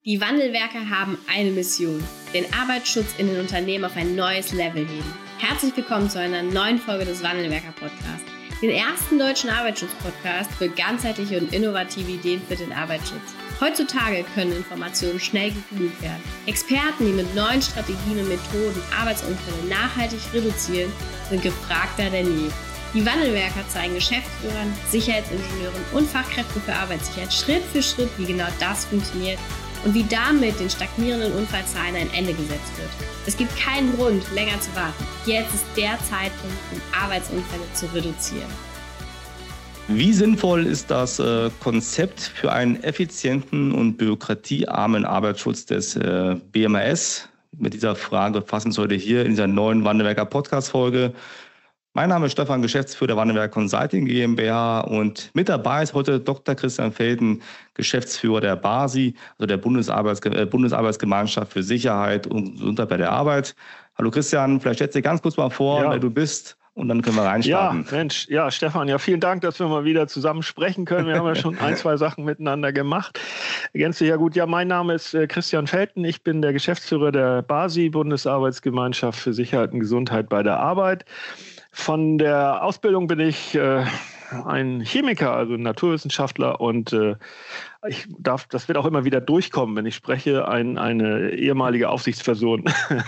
Die Wandelwerker haben eine Mission: den Arbeitsschutz in den Unternehmen auf ein neues Level heben. Herzlich willkommen zu einer neuen Folge des Wandelwerker-Podcasts, den ersten deutschen Arbeitsschutz-Podcast für ganzheitliche und innovative Ideen für den Arbeitsschutz. Heutzutage können Informationen schnell gegoogelt werden. Experten, die mit neuen Strategien und Methoden Arbeitsunfälle nachhaltig reduzieren, sind gefragter denn je. Die Wandelwerker zeigen Geschäftsführern, Sicherheitsingenieuren und Fachkräften für Arbeitssicherheit Schritt für Schritt, wie genau das funktioniert und wie damit den stagnierenden Unfallzahlen ein Ende gesetzt wird. Es gibt keinen Grund, länger zu warten. Jetzt ist der Zeitpunkt, um Arbeitsunfälle zu reduzieren. Wie sinnvoll ist das Konzept für einen effizienten und bürokratiearmen Arbeitsschutz des BMAS? Mit dieser Frage fassen wir uns heute hier in dieser neuen Wandelwerker Podcast-Folge. Mein Name ist Stefan, Geschäftsführer der Wandelwerker Consulting GmbH, und mit dabei ist heute Dr. Christian Felten, Geschäftsführer der BASI, also der Bundesarbeitsgemeinschaft für Sicherheit und Gesundheit bei der Arbeit. Hallo Christian, vielleicht stellst du dir ganz kurz mal vor, wer du bist, und dann können wir reinstarten. Ja, Mensch, Stefan, vielen Dank, dass wir mal wieder zusammen sprechen können. Wir haben ja schon ein, zwei Sachen miteinander gemacht. Ergänzt ja gut. Ja, mein Name ist Christian Felten. Ich bin der Geschäftsführer der BASI, Bundesarbeitsgemeinschaft für Sicherheit und Gesundheit bei der Arbeit. Von der Ausbildung bin ich ein Chemiker, also ein Naturwissenschaftler, und das wird auch immer wieder durchkommen, wenn ich spreche, eine ehemalige Aufsichtsperson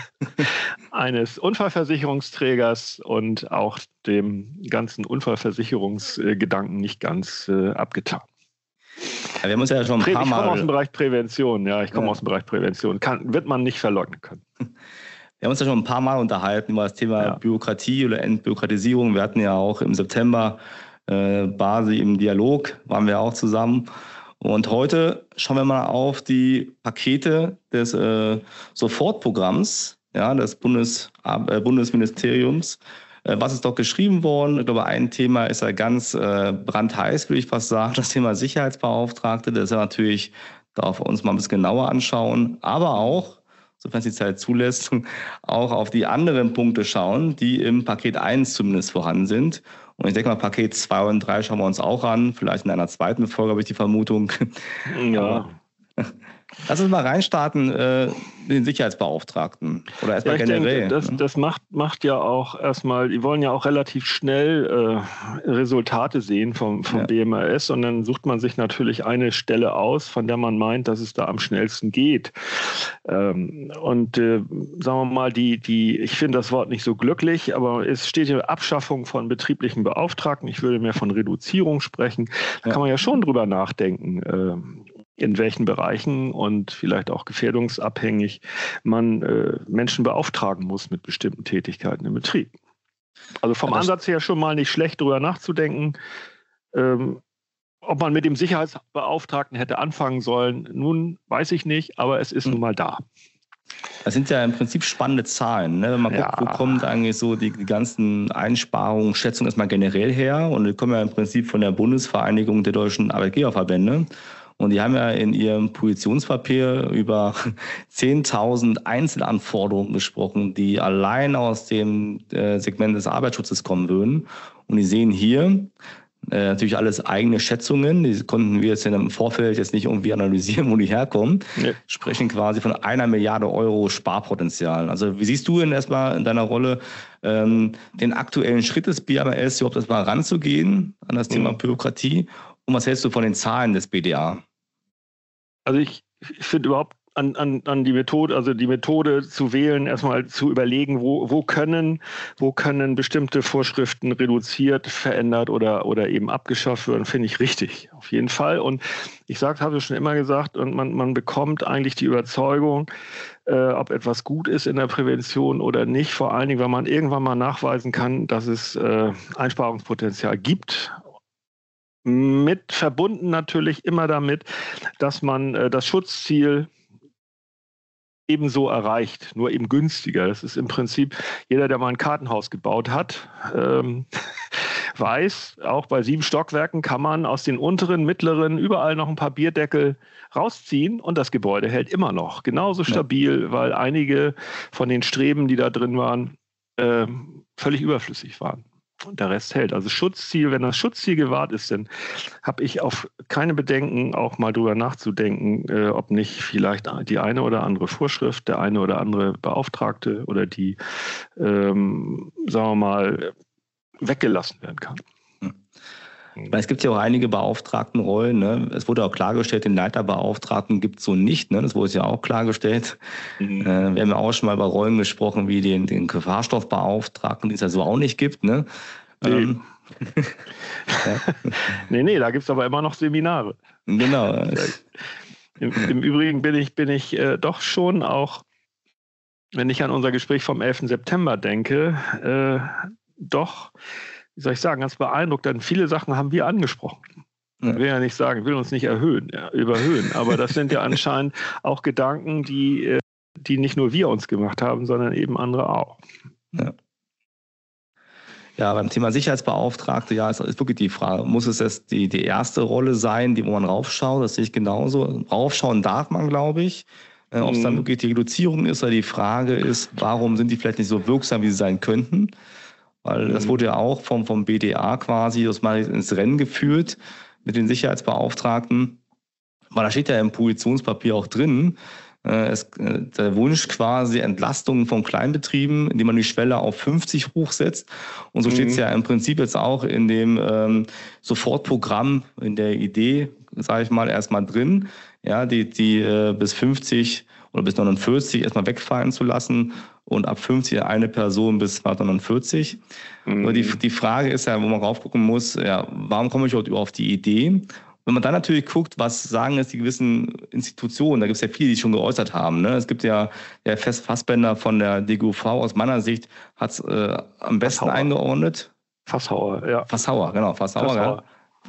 eines Unfallversicherungsträgers und auch dem ganzen Unfallversicherungsgedanken nicht ganz abgetan. Ja, wir haben uns ja schon ein paar Mal... Ich komme aus dem Bereich Prävention, aus dem Bereich Prävention. Wird man nicht verleugnen können. Wir haben uns ja schon ein paar Mal unterhalten über das Thema Bürokratie oder Entbürokratisierung. Wir hatten ja auch im September BASI im Dialog, waren wir auch zusammen. Und heute schauen wir mal auf die Pakete des Sofortprogramms, des Bundesministeriums. Was ist doch geschrieben worden? Ich glaube, ein Thema ist ja ganz brandheiß, würde ich fast sagen, das Thema Sicherheitsbeauftragte. Das ist ja natürlich, darf wir uns mal ein bisschen genauer anschauen, aber auch, sofern es die Zeit zulässt, auch auf die anderen Punkte schauen, die im Paket 1 zumindest vorhanden sind. Und ich denke mal, Paket 2 und 3 schauen wir uns auch an. Vielleicht in einer zweiten Folge, habe ich die Vermutung. Ja. Lass uns mal reinstarten, den Sicherheitsbeauftragten. Oder erstmal generell. Denke, das macht ja auch erstmal, die wollen ja auch relativ schnell Resultate sehen vom BMAS, und dann sucht man sich natürlich eine Stelle aus, von der man meint, dass es da am schnellsten geht. Sagen wir mal, ich finde das Wort nicht so glücklich, aber es steht hier Abschaffung von betrieblichen Beauftragten. Ich würde mehr von Reduzierung sprechen. Da kann man ja schon drüber nachdenken, in welchen Bereichen und vielleicht auch gefährdungsabhängig man Menschen beauftragen muss mit bestimmten Tätigkeiten im Betrieb. Also vom Ansatz her schon mal nicht schlecht, darüber nachzudenken, ob man mit dem Sicherheitsbeauftragten hätte anfangen sollen. Nun weiß ich nicht, aber es ist nun mal da. Das sind ja im Prinzip spannende Zahlen. Ne? Wenn man guckt, wo kommen eigentlich so die ganzen Einsparungen, Schätzungen erstmal generell her. Und die kommen ja im Prinzip von der Bundesvereinigung der deutschen Arbeitgeberverbände. Und die haben ja in ihrem Positionspapier über 10.000 Einzelanforderungen gesprochen, die allein aus dem Segment des Arbeitsschutzes kommen würden. Und die sehen hier natürlich alles eigene Schätzungen. Die konnten wir jetzt im Vorfeld jetzt nicht irgendwie analysieren, wo die herkommen. Nee. Sprechen quasi von 1 Milliarde Euro Sparpotenzial. Also wie siehst du denn erstmal in deiner Rolle den aktuellen Schritt des BMAS, überhaupt erstmal ranzugehen an das Thema Bürokratie? Und was hältst du von den Zahlen des BDA? Also ich finde überhaupt an die Methode zu wählen, erstmal zu überlegen, wo können bestimmte Vorschriften reduziert, verändert oder eben abgeschafft werden, finde ich richtig, auf jeden Fall. Und ich habe schon immer gesagt, und man bekommt eigentlich die Überzeugung, ob etwas gut ist in der Prävention oder nicht, vor allen Dingen, wenn man irgendwann mal nachweisen kann, dass es Einsparungspotenzial gibt. Mit verbunden natürlich immer damit, dass man das Schutzziel ebenso erreicht, nur eben günstiger. Das ist im Prinzip, jeder, der mal ein Kartenhaus gebaut hat, weiß, auch bei 7 Stockwerken kann man aus den unteren, mittleren, überall noch ein paar Bierdeckel rausziehen und das Gebäude hält immer noch genauso stabil, weil einige von den Streben, die da drin waren, völlig überflüssig waren. der Rest hält. Also Schutzziel, wenn das Schutzziel gewahrt ist, dann habe ich auf keine Bedenken, auch mal drüber nachzudenken, ob nicht vielleicht die eine oder andere Vorschrift, der eine oder andere Beauftragte oder die, sagen wir mal, weggelassen werden kann. Es gibt ja auch einige Beauftragtenrollen. Ne? Es wurde auch klargestellt, den Leiterbeauftragten gibt es so nicht. Ne? Das wurde ja auch klargestellt. Wir haben ja auch schon mal über Rollen gesprochen, wie den Gefahrstoffbeauftragten, die es ja so auch nicht gibt. Ne? Nee. Nee, da gibt es aber immer noch Seminare. Genau. Im Übrigen bin ich doch schon auch, wenn ich an unser Gespräch vom 11. September denke, doch, wie soll ich sagen, ganz beeindruckt, denn viele Sachen haben wir angesprochen. Ich will ja nicht sagen, ich will uns nicht überhöhen, aber das sind ja anscheinend auch Gedanken, die nicht nur wir uns gemacht haben, sondern eben andere auch. Ja, beim Thema Sicherheitsbeauftragte, ja, ist wirklich die Frage, muss es jetzt die erste Rolle sein, wo man raufschaut? Das sehe ich genauso. Raufschauen darf man, glaube ich. Ob es dann wirklich die Reduzierung ist oder die Frage ist, warum sind die vielleicht nicht so wirksam, wie sie sein könnten? Weil das wurde ja auch vom BDA quasi das mal ins Rennen geführt mit den Sicherheitsbeauftragten. Weil da steht ja im Positionspapier auch drin, der Wunsch quasi Entlastungen von Kleinbetrieben, indem man die Schwelle auf 50 hochsetzt. Und so steht es ja im Prinzip jetzt auch in dem Sofortprogramm, in der Idee, sage ich mal, erstmal drin, ja, die bis 50 oder bis 49 erstmal wegfallen zu lassen und ab 50 eine Person bis 249. Aber die Frage ist ja, wo man raufgucken muss, ja, warum komme ich überhaupt auf die Idee? Wenn man dann natürlich guckt, was sagen jetzt die gewissen Institutionen, da gibt es ja viele, die schon geäußert haben. Ne? Es gibt ja der Fassbender von der DGUV, aus meiner Sicht, hat es am besten eingeordnet. Fassauer, ja. Fassauer, genau, Fassauer,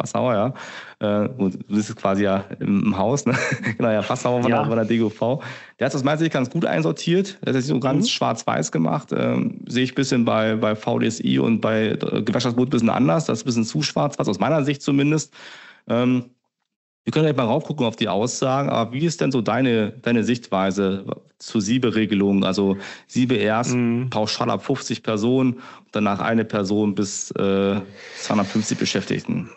ja. Du bist quasi ja im Haus, ne? Genau, ja, Fassauer von der DGUV. Der hat das meistens ganz gut einsortiert. Der hat das so ganz schwarz-weiß gemacht. Sehe ich ein bisschen bei VDSI und bei Gewerkschaftsbund ein bisschen anders. Das ist ein bisschen zu schwarz-weiß, aus meiner Sicht zumindest. Wir können gleich mal raufgucken auf die Aussagen, aber wie ist denn so deine Sichtweise zur SIBE-Regelung? Also SIBE erst pauschal ab 50 Personen und danach eine Person bis 250 Beschäftigten.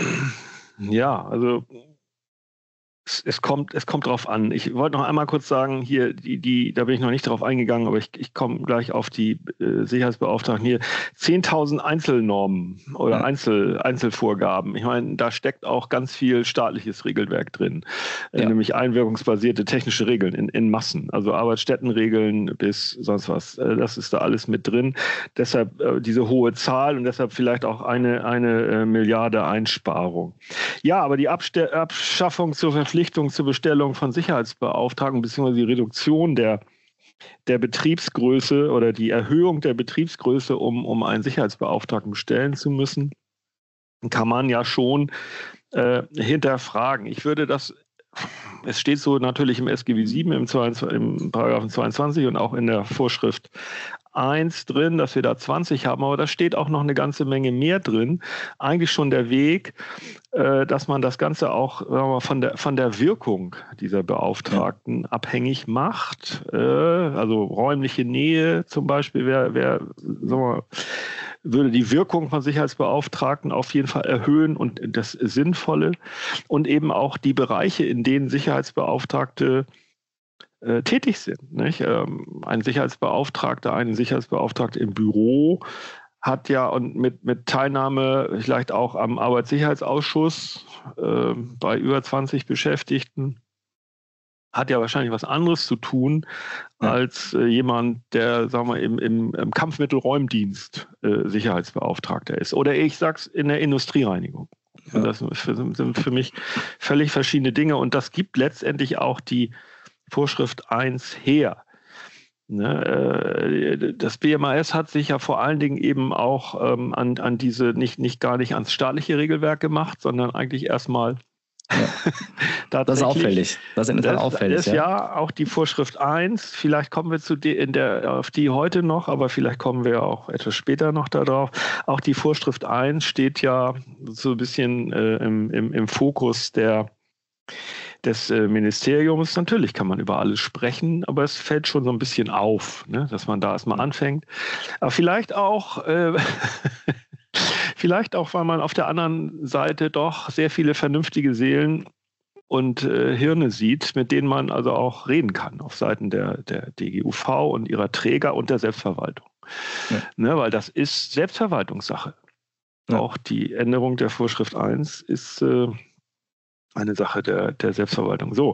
Ja, also es kommt drauf an. Ich wollte noch einmal kurz sagen, hier, da bin ich noch nicht drauf eingegangen, aber ich komme gleich auf die Sicherheitsbeauftragten hier. 10.000 Einzelnormen oder Einzelvorgaben. Ich meine, da steckt auch ganz viel staatliches Regelwerk drin, nämlich einwirkungsbasierte technische Regeln in Massen, also Arbeitsstättenregeln bis sonst was. Das ist da alles mit drin. Deshalb diese hohe Zahl und deshalb vielleicht auch eine Milliarde Einsparung. Ja, aber die Abschaffung zur Verpflichtung zur Bestellung von Sicherheitsbeauftragten bzw. die Reduktion der Betriebsgröße oder die Erhöhung der Betriebsgröße, um einen Sicherheitsbeauftragten bestellen zu müssen, kann man ja schon hinterfragen. Ich würde das, es steht so natürlich im SGB 7, im Paragraphen 22 und auch in der Vorschrift 1 drin, dass wir da 20 haben, aber da steht auch noch eine ganze Menge mehr drin. Eigentlich schon der Weg, dass man das Ganze auch von der Wirkung dieser Beauftragten abhängig macht. Also räumliche Nähe zum Beispiel würde die Wirkung von Sicherheitsbeauftragten auf jeden Fall erhöhen und das Sinnvolle und eben auch die Bereiche, in denen Sicherheitsbeauftragte tätig sind. Nicht? Ein Sicherheitsbeauftragter, eine Sicherheitsbeauftragte im Büro hat ja und mit Teilnahme vielleicht auch am Arbeitssicherheitsausschuss bei über 20 Beschäftigten hat ja wahrscheinlich was anderes zu tun als jemand, der, sagen wir, im Kampfmittelräumdienst Sicherheitsbeauftragter ist. Oder ich sag's in der Industriereinigung. Ja. Das sind für mich völlig verschiedene Dinge und das gibt letztendlich auch die Vorschrift 1 her. Das BMAS hat sich ja vor allen Dingen eben auch an diese gar nicht ans staatliche Regelwerk gemacht, sondern eigentlich erstmal das ist auffällig. Das ist auffällig. Das ist ja auch die Vorschrift 1. Vielleicht kommen wir auf die heute noch, aber vielleicht kommen wir auch etwas später noch darauf. Auch die Vorschrift 1 steht ja so ein bisschen im Fokus des Ministeriums. Natürlich kann man über alles sprechen, aber es fällt schon so ein bisschen auf, ne, dass man da erstmal anfängt. Aber vielleicht auch Vielleicht auch, weil man auf der anderen Seite doch sehr viele vernünftige Seelen und Hirne sieht, mit denen man also auch reden kann auf Seiten der DGUV und ihrer Träger und der Selbstverwaltung. Ja. Ne, weil das ist Selbstverwaltungssache. Ja. Auch die Änderung der Vorschrift 1 ist eine Sache der Selbstverwaltung. So,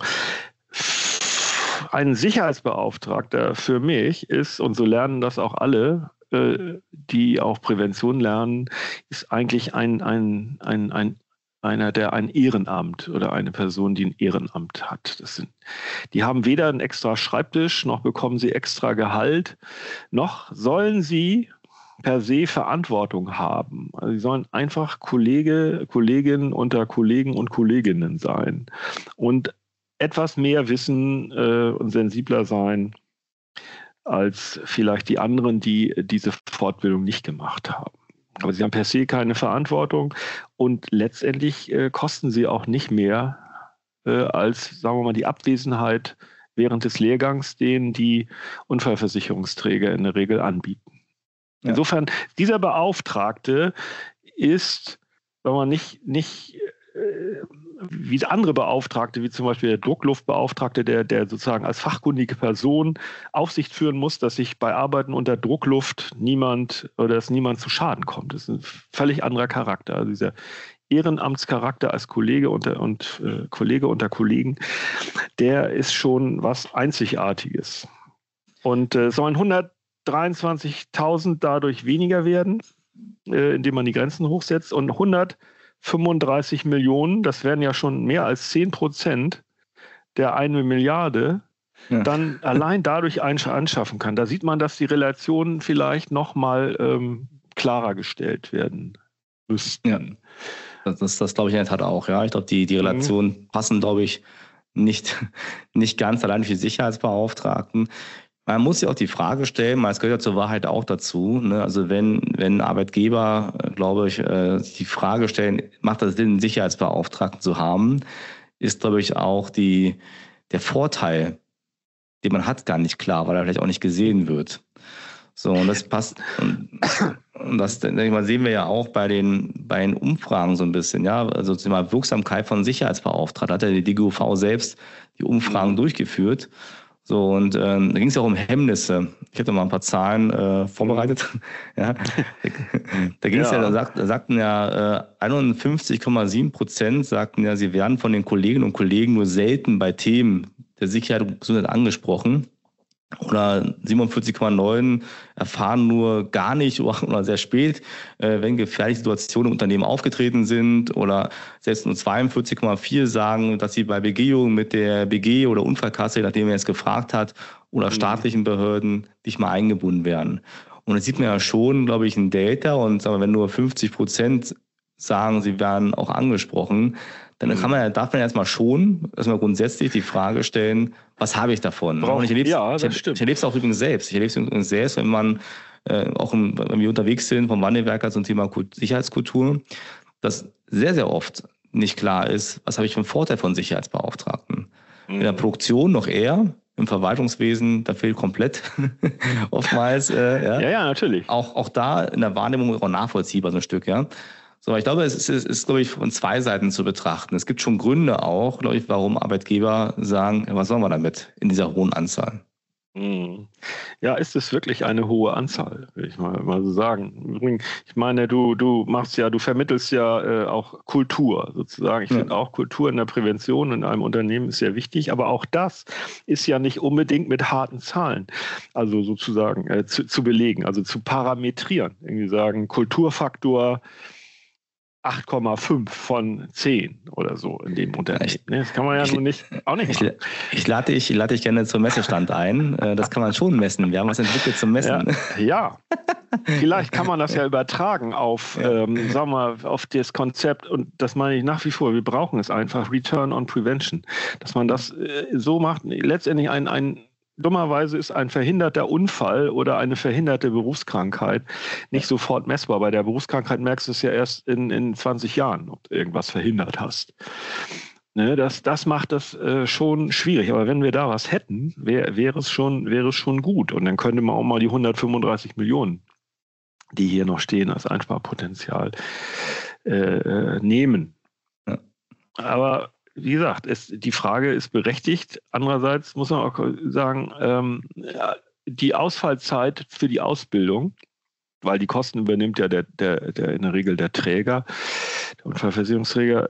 ein Sicherheitsbeauftragter für mich ist, und so lernen das auch alle, die auch Prävention lernen, ist eigentlich einer, der ein Ehrenamt oder eine Person, die ein Ehrenamt hat. Die haben weder einen extra Schreibtisch, noch bekommen sie extra Gehalt, noch sollen sie per se Verantwortung haben. Also sie sollen einfach Kolleginnen unter Kollegen und Kolleginnen sein und etwas mehr wissen und sensibler sein als vielleicht die anderen, die diese Fortbildung nicht gemacht haben. Aber sie haben per se keine Verantwortung und letztendlich kosten sie auch nicht mehr als, sagen wir mal, die Abwesenheit während des Lehrgangs, den die Unfallversicherungsträger in der Regel anbieten. Ja. Insofern, dieser Beauftragte ist, wenn man nicht wie andere Beauftragte, wie zum Beispiel der Druckluftbeauftragte, der sozusagen als fachkundige Person Aufsicht führen muss, dass sich bei Arbeiten unter Druckluft niemand zu Schaden kommt. Das ist ein völlig anderer Charakter. Also dieser Ehrenamtscharakter als Kollege unter Kollegen, der ist schon was Einzigartiges. Und sollen 123.000 dadurch weniger werden, indem man die Grenzen hochsetzt, und 135 Millionen, das wären ja schon mehr als 10% der 1 Milliarde, dann allein dadurch anschaffen kann. Da sieht man, dass die Relationen vielleicht nochmal klarer gestellt werden müssten. Ja. Das glaube ich in der Tat auch. Ja. Ich glaube, die Relationen passen, glaube ich, nicht ganz allein für die Sicherheitsbeauftragten. Man muss sich auch die Frage stellen, es gehört ja zur Wahrheit auch dazu, ne? Also wenn Arbeitgeber, glaube ich, die Frage stellen, macht das Sinn, einen Sicherheitsbeauftragten zu haben, ist, glaube ich, auch der Vorteil, den man hat, gar nicht klar, weil er vielleicht auch nicht gesehen wird. So, und das passt, und das, denke ich mal, sehen wir ja auch bei den Umfragen so ein bisschen, ja, also zum Thema Wirksamkeit von Sicherheitsbeauftragten, hat ja die DGUV selbst die Umfragen durchgeführt. So, und da ging es ja auch um Hemmnisse. Ich habe da mal ein paar Zahlen vorbereitet. Ja. Da ging es da sagten ja 51,7% sagten ja, sie werden von den Kolleginnen und Kollegen nur selten bei Themen der Sicherheit und Gesundheit angesprochen. Oder 47,9 erfahren nur gar nicht oder sehr spät, wenn gefährliche Situationen im Unternehmen aufgetreten sind. Oder selbst nur 42,4 sagen, dass sie bei Begehungen mit der BG oder Unfallkasse, nachdem er es gefragt hat, oder staatlichen Behörden nicht mal eingebunden werden. Und das sieht man ja schon, glaube ich, in Data. Und sagen wir, wenn nur 50% sagen, sie werden auch angesprochen, dann darf man ja erstmal grundsätzlich die Frage stellen, was habe ich davon? Ich erlebe es auch übrigens selbst. Wenn man wenn wir unterwegs sind vom Wandelwerker zum Thema Sicherheitskultur, dass sehr, sehr oft nicht klar ist, was habe ich für einen Vorteil von Sicherheitsbeauftragten. In der Produktion noch eher, im Verwaltungswesen, da fehlt komplett oftmals. Ja, natürlich. Auch da in der Wahrnehmung auch nachvollziehbar so ein Stück, ja. So, ich glaube, es ist, glaube ich, von zwei Seiten zu betrachten. Es gibt schon Gründe auch, glaube ich, warum Arbeitgeber sagen, was sollen wir damit in dieser hohen Anzahl? Ja, ist es wirklich eine hohe Anzahl, will ich mal so sagen. Ich meine, du vermittelst ja auch Kultur sozusagen. Ich finde auch Kultur in der Prävention in einem Unternehmen ist sehr wichtig, aber auch das ist ja nicht unbedingt mit harten Zahlen, also sozusagen zu belegen, also zu parametrieren. Irgendwie sagen, Kulturfaktor 8,5 von 10 oder so in dem Unternehmen. Das kann man ja auch nicht machen. Ich lade dich gerne zum Messestand ein. Das kann man schon messen. Wir haben was entwickelt zum Messen. Ja. Vielleicht kann man das ja übertragen auf, auf das Konzept, und das meine ich nach wie vor, wir brauchen es einfach, Return on Prevention. Dass man das so macht, letztendlich dummerweise ist ein verhinderter Unfall oder eine verhinderte Berufskrankheit nicht sofort messbar. Bei der Berufskrankheit merkst du es ja erst in 20 Jahren, ob du irgendwas verhindert hast. Ne, das macht das schon schwierig. Aber wenn wir da was hätten, wäre es schon gut. Und dann könnte man auch mal die 135 Millionen die hier noch stehen als Einsparpotenzial, nehmen. Ja. Aber wie gesagt, die Frage ist berechtigt. Andererseits muss man auch sagen, die Ausfallzeit für die Ausbildung, weil die Kosten übernimmt ja der in der Regel der Träger, der Unfallversicherungsträger,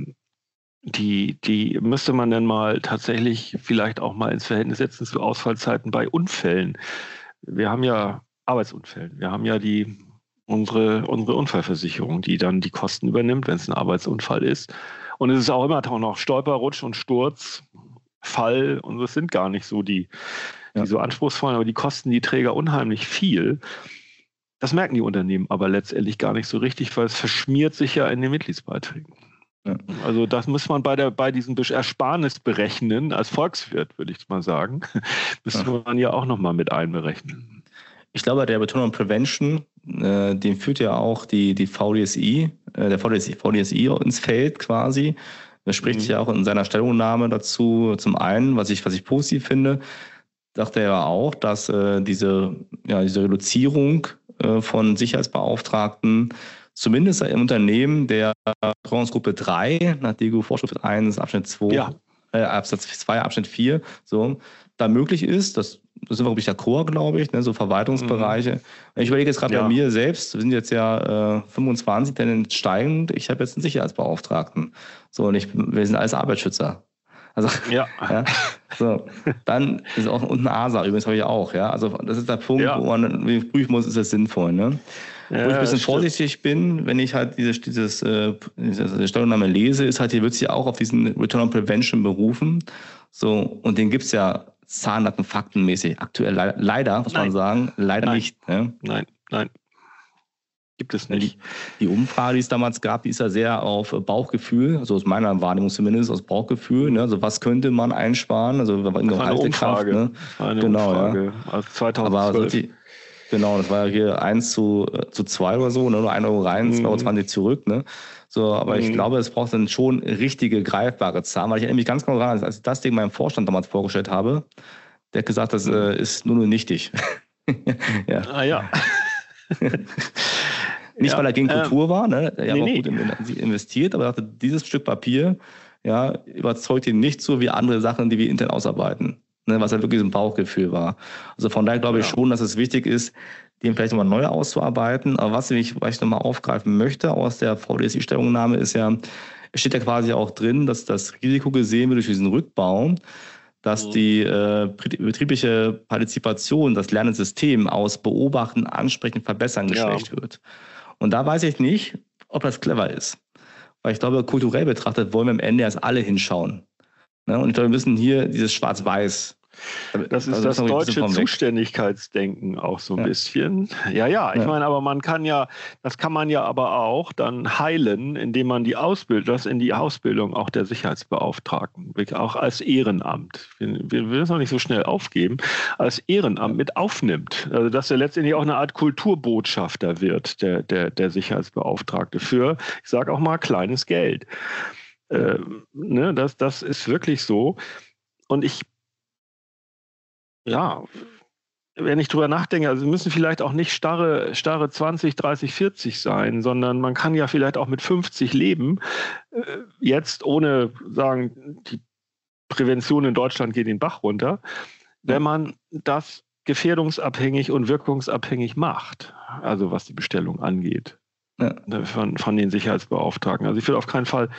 die müsste man dann mal tatsächlich vielleicht auch mal ins Verhältnis setzen zu Ausfallzeiten bei Unfällen. Wir haben ja Arbeitsunfällen. Wir haben ja unsere Unfallversicherung, die dann die Kosten übernimmt, wenn es ein Arbeitsunfall ist. Und es ist auch immer noch Stolper, Rutsch und Sturz, Fall. Und das sind gar nicht so die so anspruchsvollen, aber die kosten die Träger unheimlich viel. Das merken die Unternehmen aber letztendlich gar nicht so richtig, weil es verschmiert sich ja in den Mitgliedsbeiträgen. Ja. Also das muss man bei diesen Ersparnis berechnen, als Volkswirt, würde ich mal sagen, müsste man ja auch nochmal mit einberechnen. Ich glaube, der Betonung Prevention, den führt ja auch die VDSI, der VDSI ins Feld quasi. Er spricht ja auch in seiner Stellungnahme dazu. Zum einen, was ich positiv finde, sagt er ja auch, dass diese Reduzierung von Sicherheitsbeauftragten zumindest im Unternehmen der Betreuungsgruppe 3 nach DGU-Vorschrift 1 Abschnitt 2, Absatz 2 Abschnitt 4 so da möglich ist. Das sind wirklich der Chor, glaube ich, ne, so Verwaltungsbereiche. Ich überlege jetzt gerade bei mir selbst, wir sind jetzt ja 25, denn steigend, ich habe jetzt einen Sicherheitsbeauftragten. So, und wir sind alles Arbeitsschützer. Also, so, dann ist auch unten ASA, übrigens habe ich auch, ja. Also, das ist der Punkt, wo man prüfen muss, ist das sinnvoll, ne? Wo ich ein bisschen vorsichtig bin, wenn ich halt diese Stellungnahme lese, ist halt, hier wird sich auch auf diesen Return on Prevention berufen. So, und den gibt es ja Zahlen, faktenmäßig aktuell leider, muss man sagen, nicht. Ne? Nein. Gibt es nicht. Die Umfrage, die es damals gab, die ist ja sehr auf Bauchgefühl, also aus meiner Wahrnehmung zumindest, aus Bauchgefühl. Ne? Also was könnte man einsparen? Also das war eine Umfrage. Ne? Eine Umfrage aus 2012. Genau, das war ja hier 1:2 oder so, ne? Nur 1 Euro rein, 2,20 Euro zurück. Ne? So, aber ich glaube, es braucht dann schon richtige, greifbare Zahlen, weil ich erinnere mich ganz genau daran, als ich das Ding meinem Vorstand damals vorgestellt habe, der hat gesagt, das ist nur nichtig. Ja. Ah ja. Nicht, weil er gegen Kultur war, ne? Er hat auch gut investiert, aber er dachte, dieses Stück Papier überzeugt ihn nicht so wie andere Sachen, die wir intern ausarbeiten. Ne? Was halt wirklich so ein Bauchgefühl war. Also von daher glaube ich schon, dass es wichtig ist, den vielleicht nochmal neu auszuarbeiten. Aber was ich nochmal aufgreifen möchte aus der VDSI-Stellungnahme ist ja, es steht ja quasi auch drin, dass das Risiko gesehen wird durch diesen Rückbau, dass die betriebliche Partizipation, das Lernsystem aus Beobachten, Ansprechen, Verbessern geschwächt wird. Und da weiß ich nicht, ob das clever ist. Weil ich glaube, kulturell betrachtet wollen wir am Ende erst alle hinschauen. Ne? Und ich glaube, wir müssen hier dieses Schwarz-Weiß. Das ist das deutsche Zuständigkeitsdenken auch so ein bisschen. Ja, ich meine, aber das kann man ja aber auch dann heilen, indem man das in die Ausbildung auch der Sicherheitsbeauftragten, auch als Ehrenamt, wir müssen es noch nicht so schnell aufgeben, als Ehrenamt mit aufnimmt. Also dass er letztendlich auch eine Art Kulturbotschafter wird, der Sicherheitsbeauftragte für, ich sage auch mal, kleines Geld. Das ist wirklich so. Und wenn ich drüber nachdenke, also müssen vielleicht auch nicht starre 20, 30, 40 sein, sondern man kann ja vielleicht auch mit 50 leben, jetzt ohne sagen, die Prävention in Deutschland geht den Bach runter, wenn man das gefährdungsabhängig und wirkungsabhängig macht, also was die Bestellung angeht, von den Sicherheitsbeauftragten. Also ich will auf keinen Fall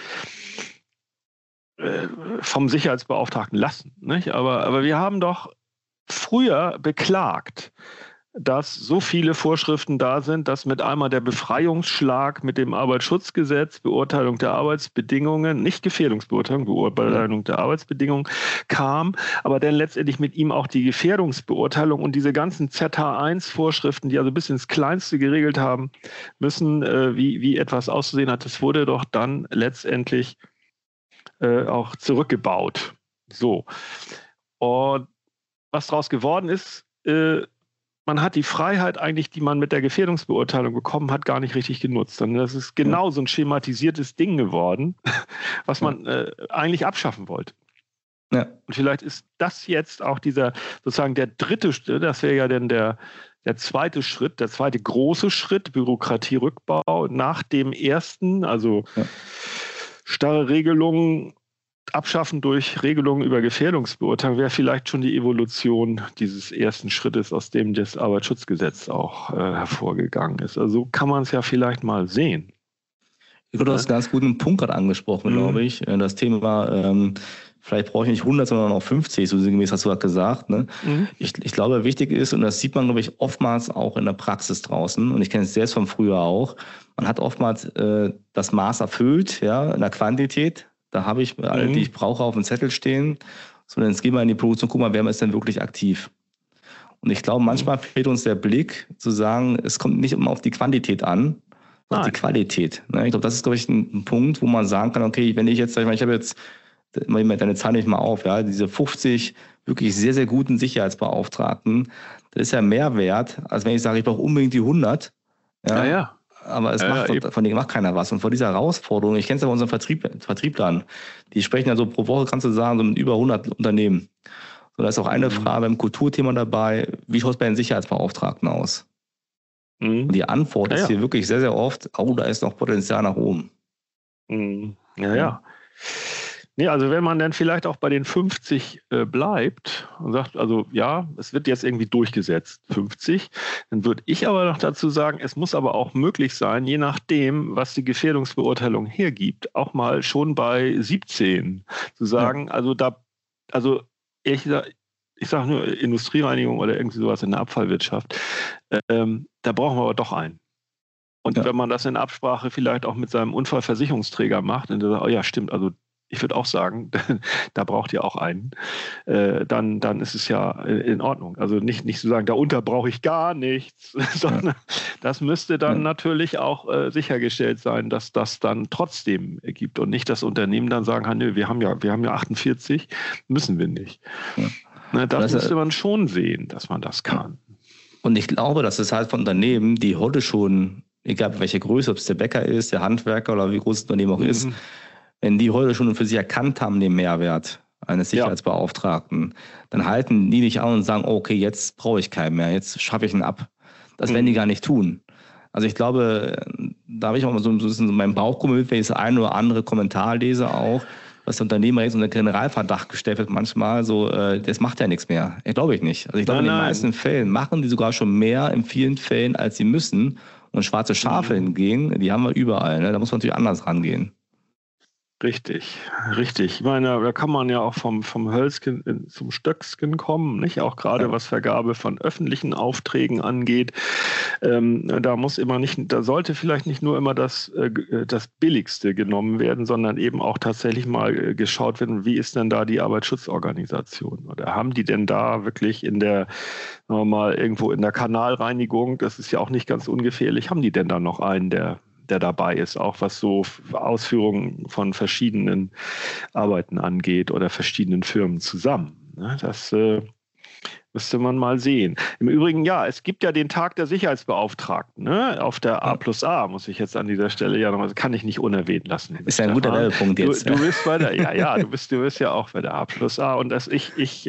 vom Sicherheitsbeauftragten lassen, nicht? Aber wir haben doch früher beklagt, dass so viele Vorschriften da sind, dass mit einmal der Befreiungsschlag mit dem Arbeitsschutzgesetz, Beurteilung der Arbeitsbedingungen, nicht Gefährdungsbeurteilung, Beurteilung der Arbeitsbedingungen kam, aber dann letztendlich mit ihm auch die Gefährdungsbeurteilung und diese ganzen ZH1-Vorschriften, die also bis ins Kleinste geregelt haben müssen, wie etwas auszusehen hat, das wurde doch dann letztendlich auch zurückgebaut. So. Und was daraus geworden ist, man hat die Freiheit eigentlich, die man mit der Gefährdungsbeurteilung bekommen hat, gar nicht richtig genutzt. Und das ist genau so ein schematisiertes Ding geworden, was man eigentlich abschaffen wollte. Ja. Und vielleicht ist das jetzt auch sozusagen der dritte, das wäre ja dann der zweite große Schritt, Bürokratierückbau, nach dem ersten, also starre Regelungen, abschaffen durch Regelungen über Gefährdungsbeurteilung, wäre vielleicht schon die Evolution dieses ersten Schrittes, aus dem das Arbeitsschutzgesetz auch hervorgegangen ist. Also so kann man es ja vielleicht mal sehen. Du hast einen ganz guten Punkt gerade angesprochen, glaube ich. Das Thema, vielleicht brauche ich nicht 100, sondern auch 50, so sinngemäß hast du gerade gesagt. Ne? Ich glaube, wichtig ist, und das sieht man, glaube ich, oftmals auch in der Praxis draußen, und ich kenne es selbst von früher auch, man hat oftmals das Maß erfüllt, ja, in der Quantität. Da habe ich alle, die ich brauche, auf dem Zettel stehen. Sondern jetzt gehen wir in die Produktion, guck mal, wer ist denn wirklich aktiv? Und ich glaube, manchmal fehlt uns der Blick, zu sagen, es kommt nicht immer auf die Quantität an, sondern auf die Qualität. Ne? Ich glaube, das ist, glaube ich, ein Punkt, wo man sagen kann, okay, wenn ich jetzt, ich habe jetzt, deine Zahl nicht mal auf, ja, diese 50 wirklich sehr, sehr guten Sicherheitsbeauftragten, das ist ja mehr wert, als wenn ich sage, ich brauche unbedingt die 100. Ja. Aber es von denen macht keiner was. Und vor dieser Herausforderung, ich kenne es ja bei unseren Vertrieblern, die sprechen ja so pro Woche, kannst du sagen, so mit über 100 Unternehmen. So, da ist auch eine Frage beim Kulturthema dabei, wie schaut es bei den Sicherheitsbeauftragten aus? Und die Antwort ist hier wirklich sehr, sehr oft, da ist noch Potenzial nach oben. Nee, also wenn man dann vielleicht auch bei den 50 bleibt und sagt, also ja, es wird jetzt irgendwie durchgesetzt, 50, dann würde ich aber noch dazu sagen, es muss aber auch möglich sein, je nachdem, was die Gefährdungsbeurteilung hergibt, auch mal schon bei 17 zu sagen, ich sage nur Industriereinigung oder irgendwie sowas in der Abfallwirtschaft, da brauchen wir aber doch einen. Und wenn man das in Absprache vielleicht auch mit seinem Unfallversicherungsträger macht, und der sagt, oh ja, stimmt, also ich würde auch sagen, da braucht ihr auch einen, dann ist es ja in Ordnung. Also nicht zu sagen, darunter brauche ich gar nichts, sondern das müsste dann natürlich auch sichergestellt sein, dass das dann trotzdem gibt und nicht das Unternehmen dann sagen kann, nö, wir haben ja 48, müssen wir nicht. Das müsste man schon sehen, dass man das kann. Und ich glaube, dass es halt von Unternehmen, die heute schon, egal welche Größe, ob es der Bäcker ist, der Handwerker oder wie groß das Unternehmen auch ist, wenn die heute schon für sich erkannt haben, den Mehrwert eines Sicherheitsbeauftragten, dann halten die nicht an und sagen, okay, jetzt brauche ich keinen mehr, jetzt schaffe ich ihn ab. Das werden die gar nicht tun. Also ich glaube, da habe ich auch mal so ein bisschen mein Bauchgefühl, wenn ich das ein oder andere Kommentar lese auch, dass der Unternehmer jetzt unter Generalverdacht gestellt wird, manchmal so, das macht ja nichts mehr. Glaube ich nicht. Also ich glaube, in den meisten Fällen machen die sogar schon mehr, in vielen Fällen, als sie müssen. Und schwarze Schafe hingegen, die haben wir überall. Ne? Da muss man natürlich anders rangehen. Richtig. Ich meine, da kann man ja auch vom Hölzchen zum Stöckskin kommen, nicht? Auch gerade was Vergabe von öffentlichen Aufträgen angeht. Da sollte vielleicht nicht nur immer das Billigste genommen werden, sondern eben auch tatsächlich mal geschaut werden, wie ist denn da die Arbeitsschutzorganisation? Oder haben die denn da wirklich irgendwo in der Kanalreinigung, das ist ja auch nicht ganz ungefährlich, haben die denn da noch einen, der dabei ist, auch was so Ausführungen von verschiedenen Arbeiten angeht oder verschiedenen Firmen zusammen. Das müsste man mal sehen. Im Übrigen, es gibt ja den Tag der Sicherheitsbeauftragten. Ne? Auf der A+A muss ich jetzt an dieser Stelle nochmal, kann ich nicht unerwähnt lassen. Ist ja ein guter Werbepunkt jetzt. Du bist bei der, du bist ja auch bei der A+A und ich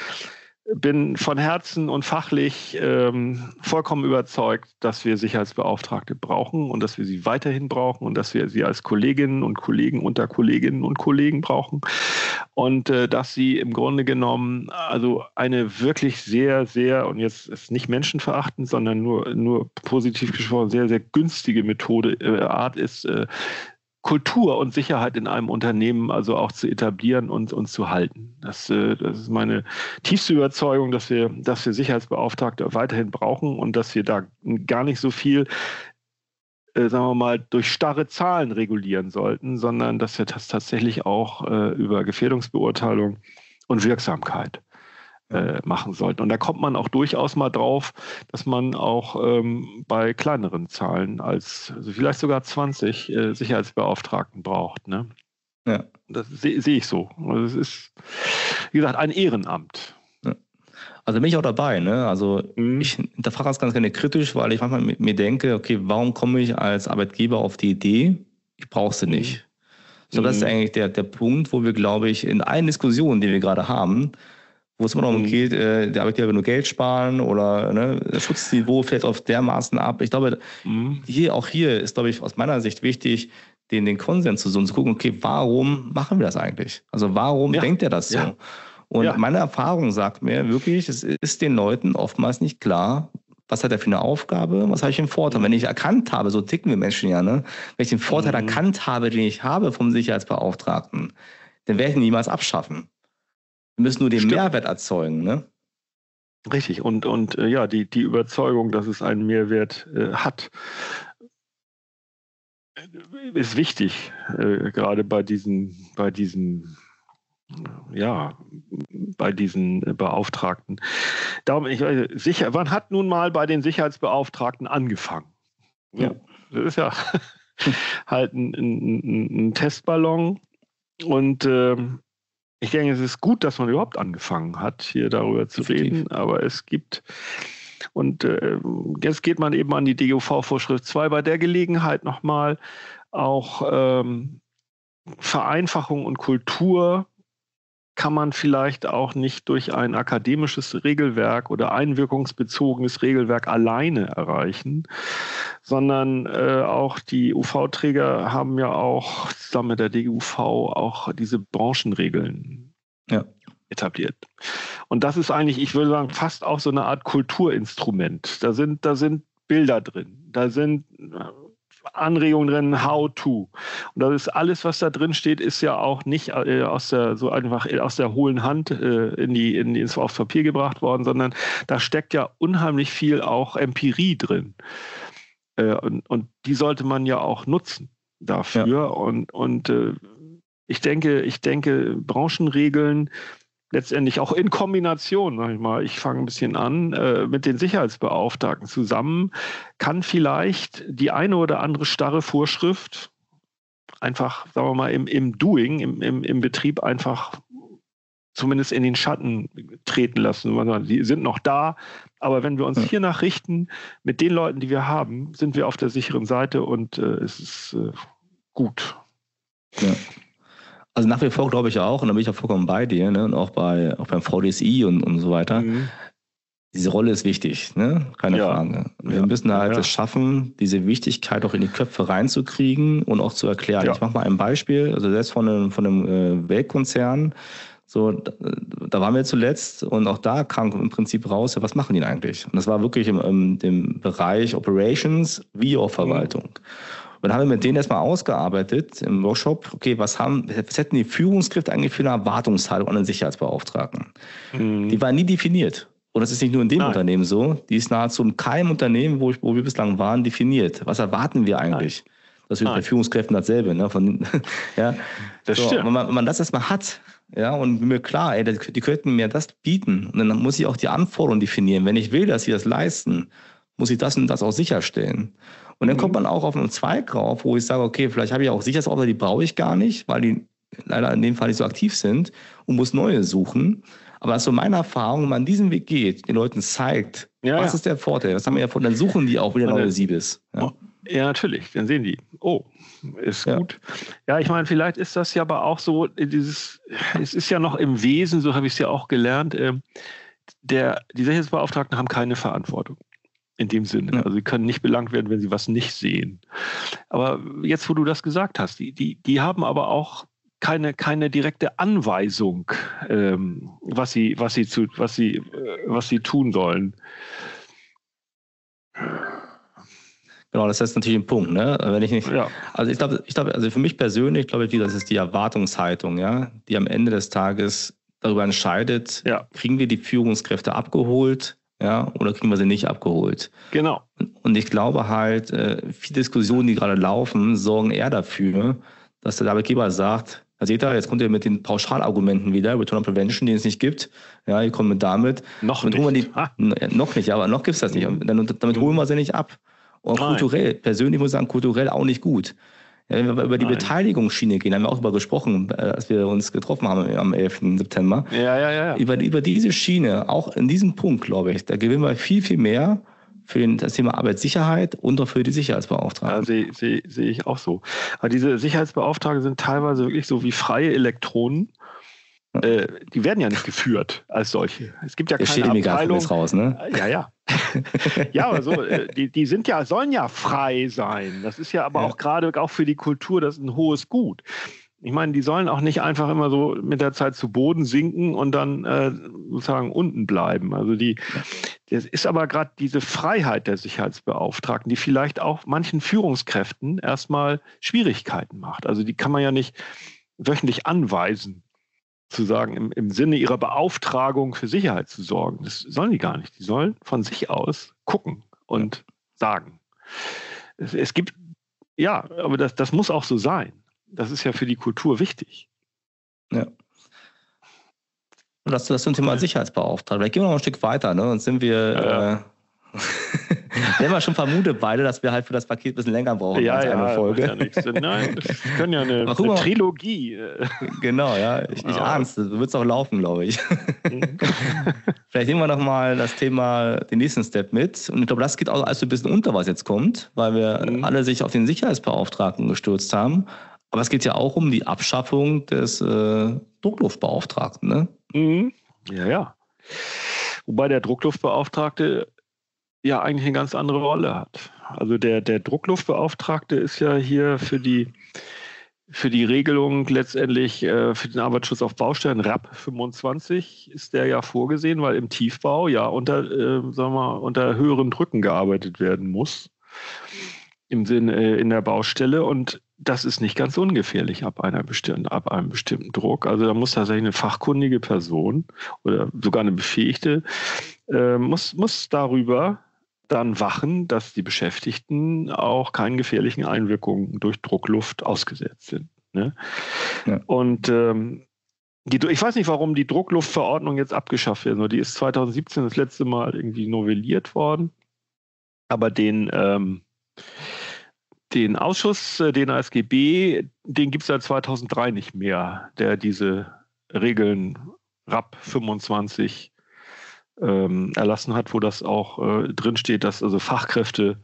bin von Herzen und fachlich vollkommen überzeugt, dass wir Sicherheitsbeauftragte brauchen und dass wir sie weiterhin brauchen und dass wir sie als Kolleginnen und Kollegen unter Kolleginnen und Kollegen brauchen und dass sie im Grunde genommen also eine wirklich sehr, sehr, und jetzt ist nicht menschenverachtend, sondern nur positiv gesprochen, sehr, sehr günstige Art ist, Kultur und Sicherheit in einem Unternehmen also auch zu etablieren und zu halten. Das ist meine tiefste Überzeugung, dass wir Sicherheitsbeauftragte weiterhin brauchen und dass wir da gar nicht so viel, sagen wir mal, durch starre Zahlen regulieren sollten, sondern dass wir das tatsächlich auch über Gefährdungsbeurteilung und Wirksamkeit machen sollten. Und da kommt man auch durchaus mal drauf, dass man auch bei kleineren Zahlen also vielleicht sogar 20 Sicherheitsbeauftragten braucht. Ne? Ja. Das sehe ich so. Also es ist, wie gesagt, ein Ehrenamt. Ja. Also bin ich auch dabei. Ne? Also ich hinterfrage das ganz gerne kritisch, weil ich manchmal mir denke, okay, warum komme ich als Arbeitgeber auf die Idee, ich brauche sie nicht. So, das ist eigentlich der Punkt, wo wir, glaube ich, in allen Diskussionen, die wir gerade haben, wo es immer darum geht, der Arbeitgeber will nur Geld sparen oder das Schutzniveau fällt auf dermaßen ab. Ich glaube, hier ist, glaube ich, aus meiner Sicht wichtig, den Konsens zu suchen, zu gucken, okay, warum machen wir das eigentlich? Also warum denkt er das so? Ja. Und meine Erfahrung sagt mir wirklich, es ist den Leuten oftmals nicht klar, was hat er für eine Aufgabe, was habe ich für einen Vorteil. Wenn ich erkannt habe, so ticken wir Menschen ja, wenn ich den Vorteil erkannt habe, den ich habe vom Sicherheitsbeauftragten, dann werde ich ihn niemals abschaffen. Wir müssen nur den Mehrwert erzeugen, ne? Richtig. Und die Überzeugung, dass es einen Mehrwert hat, ist wichtig, gerade bei diesen Beauftragten. Darum, man hat nun mal bei den Sicherheitsbeauftragten angefangen. Ja. Das ist ja halt ein Testballon. Und ich denke, es ist gut, dass man überhaupt angefangen hat, hier darüber zu reden. Aber es gibt, und jetzt geht man eben an die DGUV-Vorschrift 2, bei der Gelegenheit nochmal auch Vereinfachung und Kultur kann man vielleicht auch nicht durch ein akademisches Regelwerk oder einwirkungsbezogenes Regelwerk alleine erreichen, sondern auch die UV-Träger haben ja auch zusammen mit der DGUV auch diese Branchenregeln etabliert. Und das ist eigentlich, ich würde sagen, fast auch so eine Art Kulturinstrument. Da sind Bilder drin, da sind Anregungen drin, how to. Und das ist alles, was da drin steht, ist ja auch nicht aus der hohlen Hand aufs Papier gebracht worden, sondern da steckt ja unheimlich viel auch Empirie drin. Und die sollte man ja auch nutzen dafür. Ja. Und ich denke, Branchenregeln letztendlich auch in Kombination, sag ich mal, ich fange ein bisschen an, mit den Sicherheitsbeauftragten zusammen, kann vielleicht die eine oder andere starre Vorschrift einfach, sagen wir mal, im Doing, im Betrieb einfach zumindest in den Schatten treten lassen. Die sind noch da, aber wenn wir uns hiernach richten, mit den Leuten, die wir haben, sind wir auf der sicheren Seite und es ist gut. Ja. Also nach wie vor glaube ich auch, und da bin ich auch vollkommen bei dir, und auch beim VDSI und so weiter, diese Rolle ist wichtig, keine Frage. Wir müssen halt es schaffen, diese Wichtigkeit auch in die Köpfe reinzukriegen und auch zu erklären. Ja. Ich mache mal ein Beispiel, also selbst von einem Weltkonzern, so, da waren wir zuletzt und auch da kam im Prinzip raus, was machen die denn eigentlich? Und das war wirklich im Bereich Operations wie auch Verwaltung. Und dann haben wir mit denen erstmal ausgearbeitet im Workshop, okay, was hätten die Führungskräfte eigentlich für eine Erwartungshaltung an den Sicherheitsbeauftragten? Die war nie definiert. Und das ist nicht nur in dem Unternehmen so, die ist nahezu in keinem Unternehmen, wo wir bislang waren, definiert. Was erwarten wir eigentlich? Das ist bei Führungskräften dasselbe. Das stimmt. Wenn man das erstmal hat, und mir klar, die könnten mir das bieten. Und dann muss ich auch die Anforderungen definieren. Wenn ich will, dass sie das leisten, muss ich das und das auch sicherstellen. Und dann kommt man auch auf einen Zweig rauf, wo ich sage, okay, vielleicht habe ich auch Sicherheitsaufgaben, die brauche ich gar nicht, weil die leider in dem Fall nicht so aktiv sind und muss neue suchen. Aber das ist so meine Erfahrung, wenn man diesen Weg geht, den Leuten zeigt, was ist der Vorteil, was haben wir davon, dann suchen die auch wieder neue Siebes. Ja, natürlich, dann sehen die, ist gut. Ja, ich meine, vielleicht ist das ja aber auch so, es ist ja noch im Wesen, so habe ich es ja auch gelernt, die Sicherheitsbeauftragten haben keine Verantwortung. In dem Sinne. Also sie können nicht belangt werden, wenn sie was nicht sehen. Aber jetzt, wo du das gesagt hast, die haben aber auch keine direkte Anweisung, was sie tun sollen. Genau, das ist natürlich ein Punkt, Wenn ich nicht. Ja. Also ich glaube, also für mich persönlich glaube ich, das ist die Erwartungshaltung, die am Ende des Tages darüber entscheidet, kriegen wir die Führungskräfte abgeholt, oder kriegen wir sie nicht abgeholt? Genau. Und ich glaube halt, viele Diskussionen, die gerade laufen, sorgen eher dafür, dass der Arbeitgeber sagt, seht ihr, jetzt kommt ihr mit den Pauschalargumenten wieder, Return on Prevention, die es nicht gibt. Ja, ihr kommt damit. Noch nicht. Noch nicht, aber noch gibt es das nicht. Damit holen wir sie nicht ab. Und kulturell, persönlich muss ich sagen, kulturell auch nicht gut. Ja, wenn wir über die Beteiligungsschiene gehen, haben wir auch darüber gesprochen, als wir uns getroffen haben am 11. September. Ja. Über diese Schiene, auch in diesem Punkt, glaube ich, da gewinnen wir viel, viel mehr für das Thema Arbeitssicherheit und auch für die Sicherheitsbeauftragten. Ja, sehe ich auch so. Aber diese Sicherheitsbeauftragten sind teilweise wirklich so wie freie Elektronen. die werden ja nicht geführt als solche. Es gibt ja der keine Abteilung. Raus, ne? Ja. Ja, aber so, die sollen ja frei sein. Das ist ja aber auch gerade auch für die Kultur, das ist ein hohes Gut. Ich meine, die sollen auch nicht einfach immer so mit der Zeit zu Boden sinken und dann sozusagen unten bleiben. Also das ist aber gerade diese Freiheit der Sicherheitsbeauftragten, die vielleicht auch manchen Führungskräften erstmal Schwierigkeiten macht. Also die kann man ja nicht wöchentlich anweisen, zu sagen, im Sinne ihrer Beauftragung für Sicherheit zu sorgen. Das sollen die gar nicht. Die sollen von sich aus gucken und sagen. Es gibt, ja, aber das muss auch so sein. Das ist ja für die Kultur wichtig. Ja. Das zum Thema Sicherheitsbeauftragter. Vielleicht gehen wir noch ein Stück weiter, ne? Und sind wir, wir haben ja schon vermutet beide, dass wir halt für das Paket ein bisschen länger brauchen als eine Folge. Ja nichts. Nein, wir können ja eine Trilogie. Genau, ja. Ich ahn's, das wird es auch laufen, glaube ich. Vielleicht nehmen wir noch mal das Thema, den nächsten Step mit. Und ich glaube, das geht auch alles so ein bisschen unter, was jetzt kommt, weil wir alle sich auf den Sicherheitsbeauftragten gestürzt haben. Aber es geht ja auch um die Abschaffung des Druckluftbeauftragten, ne? Ja. Wobei der Druckluftbeauftragte ja eigentlich eine ganz andere Rolle hat. Also der Druckluftbeauftragte ist ja hier für die Regelung letztendlich für den Arbeitsschutz auf Baustellen, RAP 25, ist der ja vorgesehen, weil im Tiefbau ja unter höheren Drücken gearbeitet werden muss. Im Sinne in der Baustelle, und das ist nicht ganz ungefährlich ab einem bestimmten Druck. Also da muss tatsächlich eine fachkundige Person oder sogar eine Befähigte muss darüber dann wachen, dass die Beschäftigten auch keinen gefährlichen Einwirkungen durch Druckluft ausgesetzt sind. Ne? Ja. Und ich weiß nicht, warum die Druckluftverordnung jetzt abgeschafft wird. Die ist 2017 das letzte Mal irgendwie novelliert worden. Aber den Ausschuss, den ASGB, den gibt es seit 2003 nicht mehr, der diese Regeln RAP 25 erlassen hat, wo das auch drinsteht, dass also Fachkräfte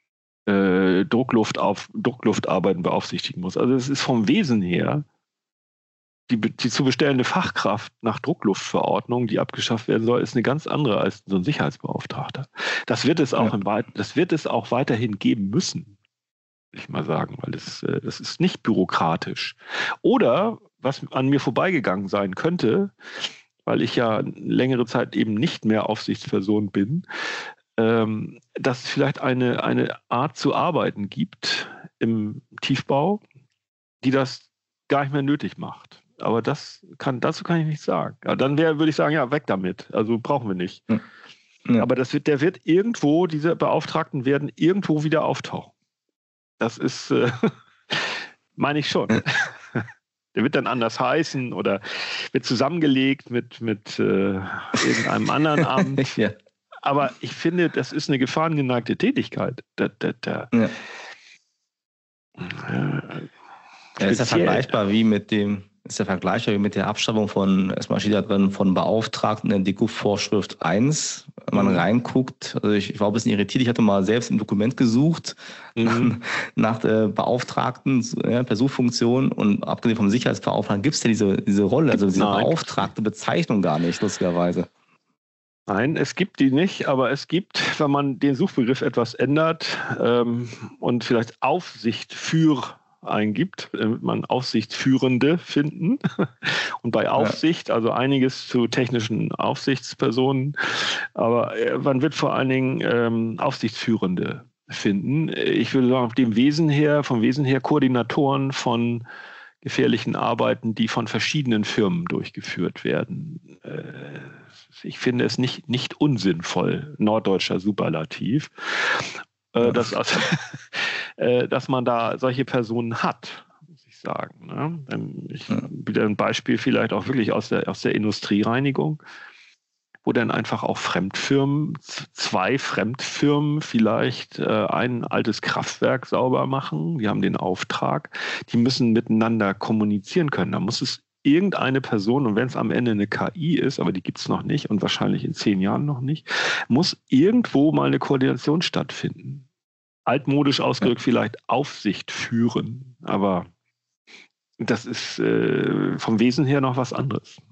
Druckluftarbeiten beaufsichtigen muss. Also es ist vom Wesen her die zu bestellende Fachkraft nach Druckluftverordnung, die abgeschafft werden soll, ist eine ganz andere als so ein Sicherheitsbeauftragter. Das wird es auch weiterhin geben müssen, würde ich mal sagen, weil das ist nicht bürokratisch. Oder, was an mir vorbeigegangen sein könnte, weil ich ja längere Zeit eben nicht mehr Aufsichtsperson bin, dass es vielleicht eine Art zu arbeiten gibt im Tiefbau, die das gar nicht mehr nötig macht. Aber dazu kann ich nichts sagen. Aber dann würde ich sagen, ja, weg damit. Also brauchen wir nicht. Ja. Aber diese Beauftragten werden irgendwo wieder auftauchen. Das ist, meine ich schon. Der wird dann anders heißen oder wird zusammengelegt mit irgendeinem anderen Amt. Ja. Aber ich finde, das ist eine gefahrengeneigte Tätigkeit. Ja, ist ja vergleichbar wie mit der Abschaffung von, erstmal steht da drin, von Beauftragten in der DGUF-Vorschrift 1. Wenn man reinguckt, also ich war ein bisschen irritiert, ich hatte mal selbst im Dokument gesucht nach Beauftragten per Suchfunktion, und abgesehen vom Sicherheitsbeauftragten gibt es ja diese Rolle, also diese beauftragte Bezeichnung gar nicht, lustigerweise. Nein, es gibt die nicht, aber es gibt, wenn man den Suchbegriff etwas ändert und vielleicht Aufsicht für eingibt, wird man Aufsichtsführende finden. Und bei Aufsicht, also einiges zu technischen Aufsichtspersonen, aber man wird vor allen Dingen Aufsichtsführende finden. Ich würde sagen, vom Wesen her Koordinatoren von gefährlichen Arbeiten, die von verschiedenen Firmen durchgeführt werden. Ich finde es nicht unsinnvoll, norddeutscher Superlativ, dass man da solche Personen hat, muss ich sagen. Ne? Wieder ein Beispiel vielleicht auch wirklich aus der Industriereinigung, wo dann einfach auch zwei Fremdfirmen vielleicht ein altes Kraftwerk sauber machen. Die haben den Auftrag, die müssen miteinander kommunizieren können. Da muss es irgendeine Person, und wenn es am Ende eine KI ist, aber die gibt es noch nicht und wahrscheinlich in 10 Jahren noch nicht, muss irgendwo mal eine Koordination stattfinden. Altmodisch ausgedrückt vielleicht Aufsicht führen, aber das ist vom Wesen her noch was anderes.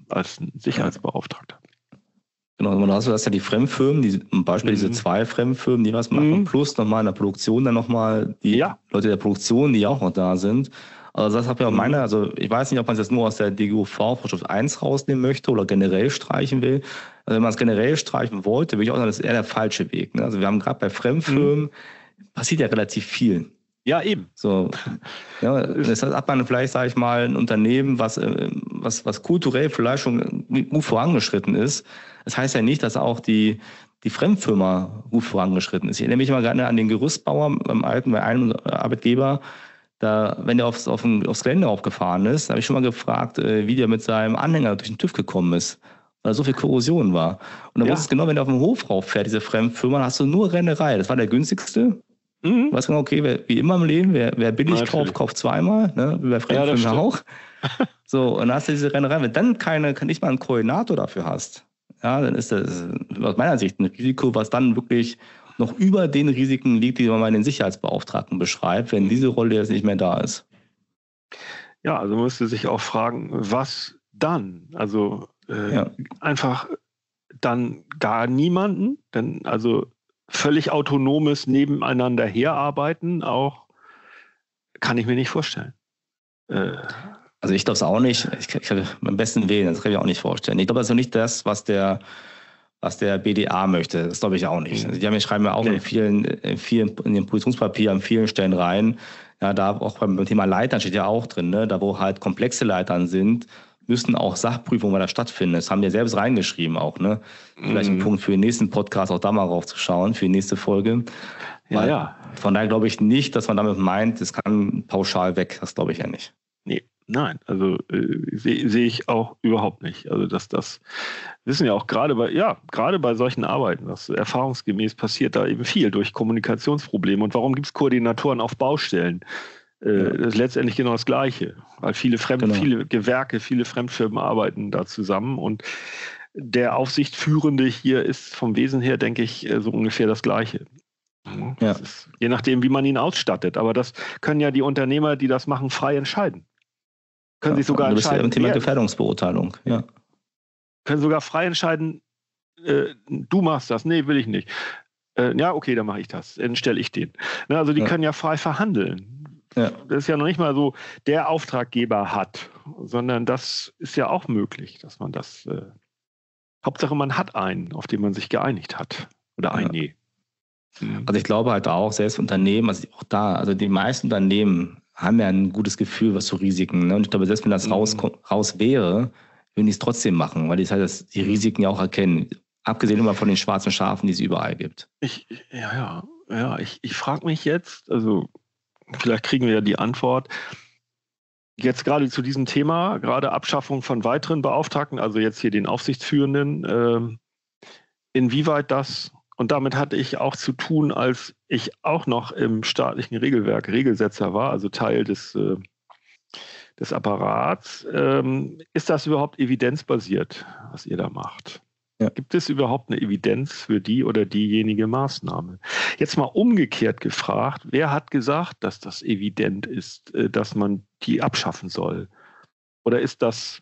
als ein Sicherheitsbeauftragter. Genau, du hast ja die Fremdfirmen, zum Beispiel diese 2 Fremdfirmen, die was machen, plus nochmal in der Produktion dann nochmal die Leute der Produktion, die auch noch da sind. Also das habe ich auch also ich weiß nicht, ob man es jetzt nur aus der DGUV-Vorschrift 1 rausnehmen möchte oder generell streichen will. Also wenn man es generell streichen wollte, würde ich auch sagen, das ist eher der falsche Weg. Ne? Also wir haben gerade bei Fremdfirmen, passiert ja relativ viel. Ja, eben. So, ja, das hat man vielleicht, sage ich mal, ein Unternehmen, was kulturell vielleicht schon gut vorangeschritten ist. Das heißt ja nicht, dass auch die Fremdfirma gut vorangeschritten ist. Ich erinnere mich immer gerne an den Gerüstbauer bei einem Arbeitgeber, wenn der aufs Gelände aufgefahren ist, habe ich schon mal gefragt, wie der mit seinem Anhänger durch den TÜV gekommen ist, weil da so viel Korrosion war. Und dann wusstest du genau, wenn der auf dem Hof rauffährt, diese Fremdfirma, dann hast du nur Rennerei. Das war der günstigste. Du weißt genau, okay, wie immer im Leben, wer billig kauft zweimal, ne? Wie bei Fremdfirmen auch. So, und dann hast du diese Rennerei. Wenn dann nicht mal einen Koordinator dafür hast, ja, dann ist das aus meiner Sicht ein Risiko, was dann wirklich noch über den Risiken liegt, die man mal den Sicherheitsbeauftragten beschreibt, wenn diese Rolle jetzt nicht mehr da ist. Ja, also man müsste sich auch fragen, was dann? Also einfach dann gar niemanden, denn also völlig autonomes Nebeneinander herarbeiten, auch kann ich mir nicht vorstellen. Also ich glaube es auch nicht. Ich kann beim besten wählen, das kann ich mir auch nicht vorstellen. Ich glaube, das ist nicht das, was der BDA möchte. Das glaube ich auch nicht. Also die schreiben ja auch in den Positionspapier an vielen Stellen rein. Ja, da auch beim Thema Leitern steht ja auch drin, ne? Da wo halt komplexe Leitern sind, müssen auch Sachprüfungen weiter stattfinden. Das haben die ja selbst reingeschrieben auch, ne? Vielleicht ein Punkt für den nächsten Podcast, auch da mal raufzuschauen, für die nächste Folge. Ja. Von daher glaube ich nicht, dass man damit meint, es kann pauschal weg. Das glaube ich ja nicht. Nein, also sehe ich auch überhaupt nicht. Also das wissen ja auch gerade bei solchen Arbeiten, das erfahrungsgemäß passiert da eben viel durch Kommunikationsprobleme. Und warum gibt es Koordinatoren auf Baustellen? Das ist letztendlich genau das Gleiche, weil viele Gewerke, viele Fremdfirmen arbeiten da zusammen und der Aufsichtführende hier ist vom Wesen her, denke ich, so ungefähr das Gleiche. Das ist, je nachdem, wie man ihn ausstattet. Aber das können ja die Unternehmer, die das machen, frei entscheiden. Können sich sogar entscheiden. Das Thema Gefährdungsbeurteilung, Können sogar frei entscheiden, du machst das, nee, will ich nicht. Ja, okay, dann mache ich das, dann stelle ich den. Also die können ja frei verhandeln. Das ist ja noch nicht mal so, der Auftraggeber hat, sondern das ist ja auch möglich, dass man das, Hauptsache man hat einen, auf den man sich geeinigt hat. Oder eine. Also ich glaube halt auch, selbst Unternehmen, also die meisten Unternehmen haben ja ein gutes Gefühl, was zu Risiken. Ne? Und ich glaube, selbst wenn das raus wäre, würden die es trotzdem machen, weil die halt die Risiken ja auch erkennen. Abgesehen immer von den schwarzen Schafen, die es überall gibt. Ich frage mich jetzt, also vielleicht kriegen wir ja die Antwort, jetzt gerade zu diesem Thema, gerade Abschaffung von weiteren Beauftragten, also jetzt hier den Aufsichtsführenden, inwieweit das, und damit hatte ich auch zu tun, als ich auch noch im staatlichen Regelwerk Regelsetzer war, also Teil des Apparats. Ist das überhaupt evidenzbasiert, was ihr da macht? Ja. Gibt es überhaupt eine Evidenz für die oder diejenige Maßnahme? Jetzt mal umgekehrt gefragt, wer hat gesagt, dass das evident ist, dass man die abschaffen soll? Oder ist das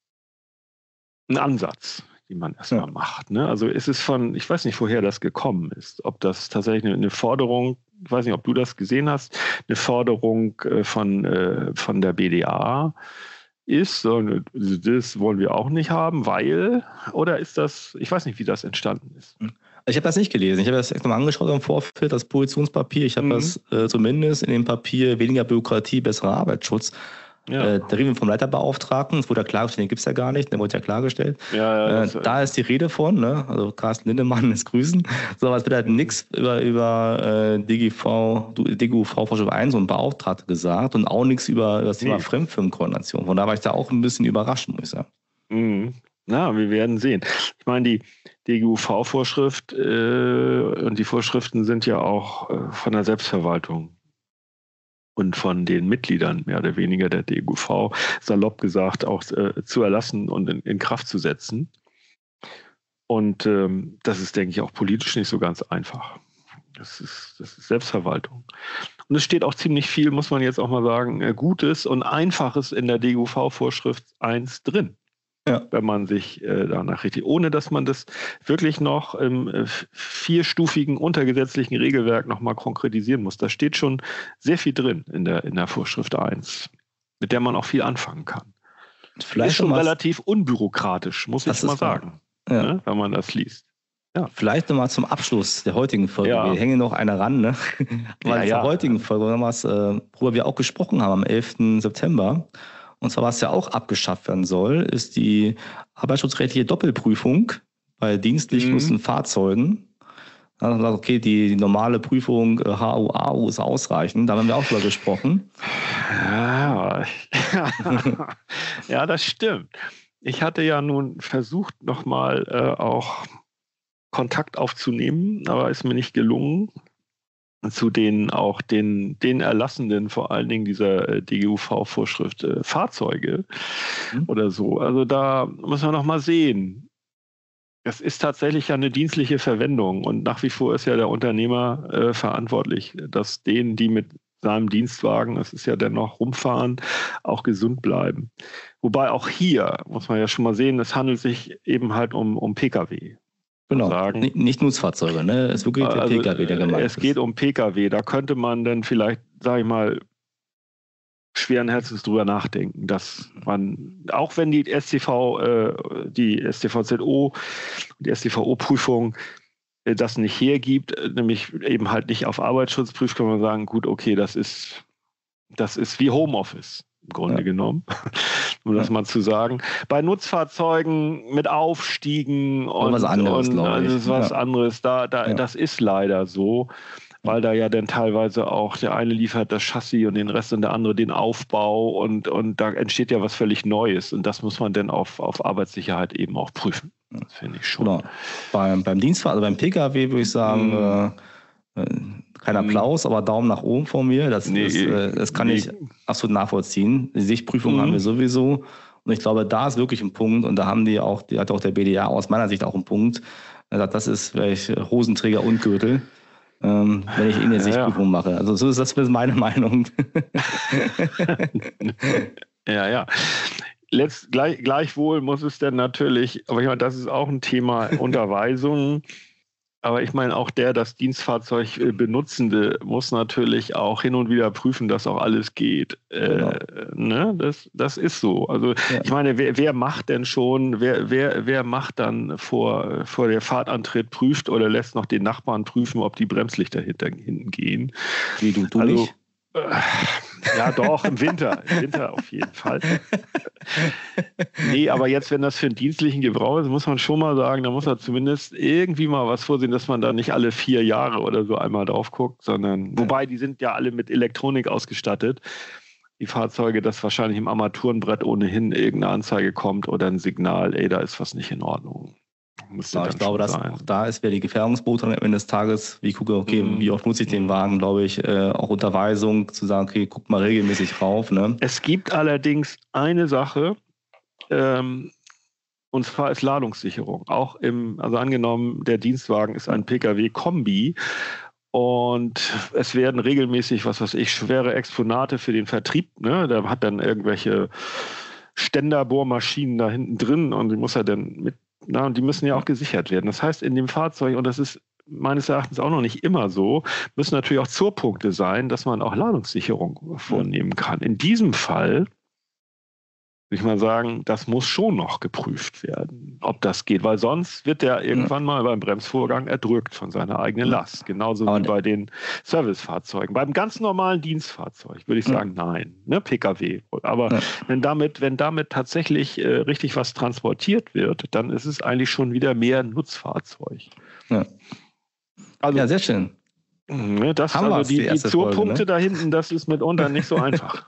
ein Ansatz, den man erstmal macht? Ne? Also ist es ich weiß nicht, woher das gekommen ist, ob das tatsächlich eine Forderung, ich weiß nicht, ob du das gesehen hast, eine Forderung von der BDA ist, das wollen wir auch nicht haben, oder ist das, ich weiß nicht, wie das entstanden ist. Ich habe das nicht gelesen. Ich habe das extra mal angeschaut im Vorfeld, das Positionspapier. Ich habe das zumindest in dem Papier weniger Bürokratie, besserer Arbeitsschutz. Da reden wir vom Leiterbeauftragten, es wurde ja klargestellt, den gibt es ja gar nicht, der wurde ja klargestellt. Da ist die Rede von, ne? Also Carsten Lindemann lässt grüßen. So, aber es wird halt nichts über DGUV-Vorschrift 1 und Beauftragte gesagt und auch nichts über das Thema Fremdfirmenkoordination. Von da war ich da auch ein bisschen überrascht, muss ich sagen. Na, wir werden sehen. Ich meine, die DGUV-Vorschrift und die Vorschriften sind ja auch von der Selbstverwaltung und von den Mitgliedern mehr oder weniger der DGUV, salopp gesagt, auch zu erlassen und in Kraft zu setzen. Und das ist, denke ich, auch politisch nicht so ganz einfach. Das ist Selbstverwaltung. Und es steht auch ziemlich viel, muss man jetzt auch mal sagen, Gutes und Einfaches in der DGUV-Vorschrift 1 drin. wenn man sich danach richtig, ohne dass man das wirklich noch im 4-stufigen untergesetzlichen Regelwerk nochmal konkretisieren muss. Da steht schon sehr viel drin in der Vorschrift 1, mit der man auch viel anfangen kann. Vielleicht ist schon relativ unbürokratisch, muss ich mal sagen, ne, wenn man das liest. Ja. Vielleicht nochmal zum Abschluss der heutigen Folge. Wir hängen noch einer ran, ne? Weil zur heutigen Folge, worüber wir auch gesprochen haben am 11. September, und zwar, was ja auch abgeschafft werden soll, ist die arbeitsschutzrechtliche Doppelprüfung bei dienstlich genutzten Fahrzeugen. Also, okay, die normale Prüfung HU, AU ist ausreichend. Da haben wir auch drüber gesprochen. Ja, das stimmt. Ich hatte ja nun versucht, nochmal auch Kontakt aufzunehmen, aber ist mir nicht gelungen. Zu den Erlassenden, vor allen Dingen dieser DGUV-Vorschrift Fahrzeuge oder so. Also da muss man noch mal sehen. Es ist tatsächlich ja eine dienstliche Verwendung und nach wie vor ist ja der Unternehmer verantwortlich, dass denen, die mit seinem Dienstwagen, es ist ja dennoch rumfahren, auch gesund bleiben. Wobei auch hier muss man ja schon mal sehen, es handelt sich eben halt um Pkw. Genau, nicht Nutzfahrzeuge, ne? Es ist wirklich der Pkw, der gemeint ist. Es geht um Pkw, da könnte man dann vielleicht, sage ich mal, schweren Herzens drüber nachdenken, dass man, auch wenn die StVZO, die StVO-Prüfung das nicht hergibt, nämlich eben halt nicht auf Arbeitsschutz prüft, kann man sagen, gut, okay, das ist wie Homeoffice. Im Grunde genommen, um das mal zu sagen. Bei Nutzfahrzeugen mit Aufstiegen und was anderes, das ist leider so, weil da ja dann teilweise auch der eine liefert das Chassis und den Rest und der andere den Aufbau und da entsteht ja was völlig Neues und das muss man dann auf Arbeitssicherheit eben auch prüfen. Das finde ich schon. Genau. Beim Dienstfahrzeug, also beim Pkw würde ich sagen, kein Applaus, aber Daumen nach oben von mir. Das kann ich absolut nachvollziehen. Die Sichtprüfung haben wir sowieso. Und ich glaube, da ist wirklich ein Punkt. Und da hat auch der BDA aus meiner Sicht auch einen Punkt. Er sagt, das ist vielleicht Hosenträger und Gürtel, wenn ich eine Sichtprüfung mache. Also so ist das meine Meinung. Ja. Gleichwohl muss es dann natürlich, aber ich meine, das ist auch ein Thema Unterweisungen. Aber ich meine, auch das Dienstfahrzeug Benutzende muss natürlich auch hin und wieder prüfen, dass auch alles geht. Genau. Ne? Das ist so. Also ich meine, wer macht denn schon, wer macht dann vor der Fahrtantritt, prüft oder lässt noch den Nachbarn prüfen, ob die Bremslichter hinten gehen? Wie du nicht? Ja, doch, im Winter auf jeden Fall. Nee, aber jetzt, wenn das für einen dienstlichen Gebrauch ist, muss man schon mal sagen, da muss man zumindest irgendwie mal was vorsehen, dass man da nicht alle 4 Jahre oder so einmal drauf guckt, sondern, wobei die sind ja alle mit Elektronik ausgestattet. Die Fahrzeuge, dass wahrscheinlich im Armaturenbrett ohnehin irgendeine Anzeige kommt oder ein Signal, da ist was nicht in Ordnung. Ja, ich glaube, dass auch da ist, wer die Gefährdungsbeurteilung am Ende des Tages, wie ich gucke, okay, wie oft nutze ich den Wagen, glaube ich, auch Unterweisung, zu sagen, okay, guck mal regelmäßig rauf. Ne? Es gibt allerdings eine Sache, und zwar ist Ladungssicherung. Also angenommen, der Dienstwagen ist ein Pkw-Kombi und es werden regelmäßig, schwere Exponate für den Vertrieb, ne? Der hat dann irgendwelche Ständerbohrmaschinen da hinten drin und die muss er dann und die müssen ja auch gesichert werden. Das heißt, in dem Fahrzeug, und das ist meines Erachtens auch noch nicht immer so, müssen natürlich auch Zurpunkte sein, dass man auch Ladungssicherung vornehmen kann. In diesem Fall würde ich mal sagen, das muss schon noch geprüft werden, ob das geht, weil sonst wird der irgendwann mal beim Bremsvorgang erdrückt von seiner eigenen Last. Genauso wie bei den Servicefahrzeugen. Beim ganz normalen Dienstfahrzeug würde ich sagen, nein, ne, Pkw. Aber wenn damit tatsächlich richtig was transportiert wird, dann ist es eigentlich schon wieder mehr ein Nutzfahrzeug. Ja, also, sehr schön. Das haben also die Zurpunkte da hinten, das ist mitunter nicht so einfach.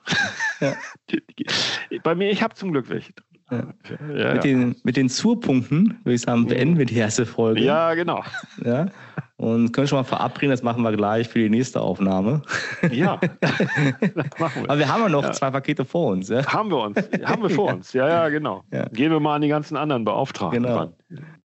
Bei mir, ich habe zum Glück welche drin. Mit den Zurpunkten, würde ich sagen, beenden wir die erste Folge. Ja, genau. Ja? Und können schon mal verabreden, das machen wir gleich für die nächste Aufnahme. Ja, das machen wir. Aber wir haben ja noch 2 Pakete vor uns. Ja? Haben wir vor uns. Ja, genau. Ja. Gehen wir mal an die ganzen anderen Beauftragten ran.